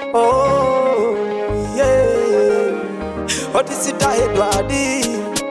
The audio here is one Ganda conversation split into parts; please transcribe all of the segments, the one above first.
Oh, yeah. Otisita Edwardi.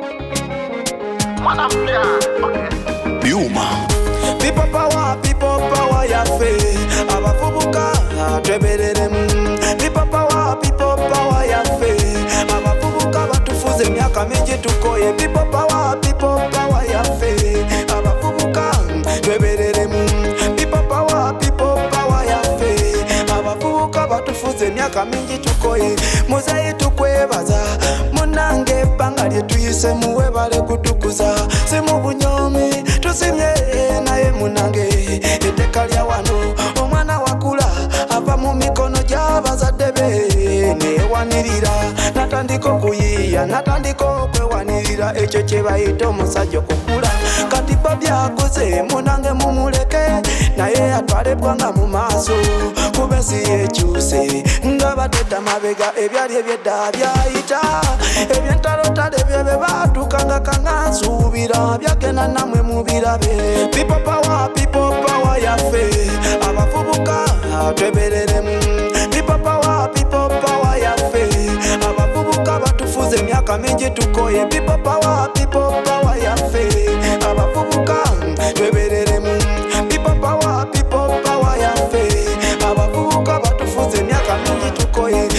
Yuma. People power ya fe. Abafubuka twebereremu. People power ya fe. Abafubuka batufuze myaka mingi tukoye. People power ya fe. Abafubuka twebereremu. People power ya fe. Abafubuka batufuze myaka mingi tukoye. Muzayi tukwebaza munange banga lyetuyise muwebale kutukuza simu bunyomi tusimye naye munange etteka lya wano omwana wakula ava mu mikono gy'abazadde be newanirira natandika okuyiiya natandika okwewanirira ekyo kye bayita omusajja okukula kati bo byakuze munange mumuleke naye atwale ebbwanga mu maaso kuba ensi yekyuse nga batedda mabega ebyali ebyedda byayita ebyentalotale bye be baatukanga kangansuubira byagenda namwe mubirabe people power yaffe abafubuka twebereremu people power yaffe abafubuka batufuze emyaka mingi tukoye people power yaffe abafubuka twebereremu people power yaffe abafubuka batufuze emyaka mingi tukoye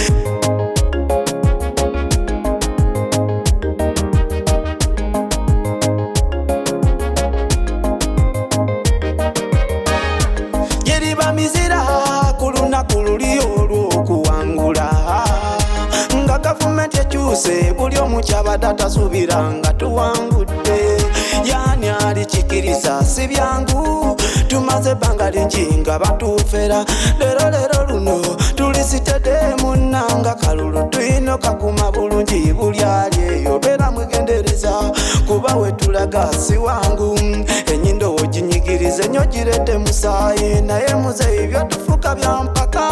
mizira kulunaku luli olw'okuwangula nga gavumenti ekyuse buli omu kyabadde atasuubira nga tuwangudde yani alikikiriza si byangu tumaze ebbanga lingi nga batuufera leero luno tulisitedde munnanga kalulu tuyina kakuma bulungi buli ali eyo beera mwegendereza kuba wetulaga si wangu enyindo oginyigirize nnyo girete musaayi naye muzeeyi byotufuuka bya mpaka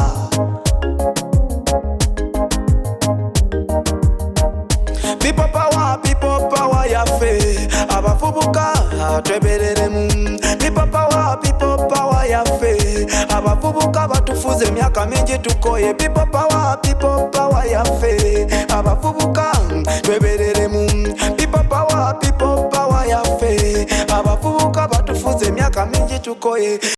people power yaffe abafubuka twebereremu people power yaffe abafubuka batufuze emyaka mingi tukoye people power yaffe abafubuka twebereremu people power yaffe abafubuka batufuze emyaka mingi tukoye